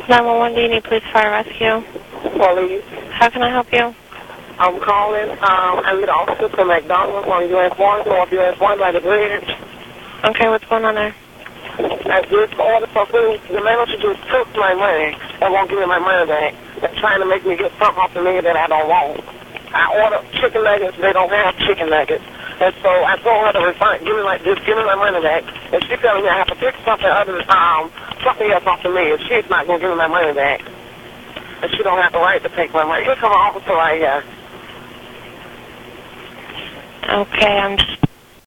911, do you need police fire rescue? Police. How can I help you? I'm calling. I need an officer to McDonald's on US 1 or US 1 by the bridge. Okay, what's going on there? I just ordered some food. The manager just took my money and won't give me my money back. They're trying to make me get something off the menu that I don't want. I ordered chicken nuggets. They don't have chicken nuggets. And so I told her to refund, give me my money back. And she's telling me I have to pick something other than something else off the menu. She's not going to give me my money back. And she don't have the right to take my money. Here come an officer right here. Okay, I'm just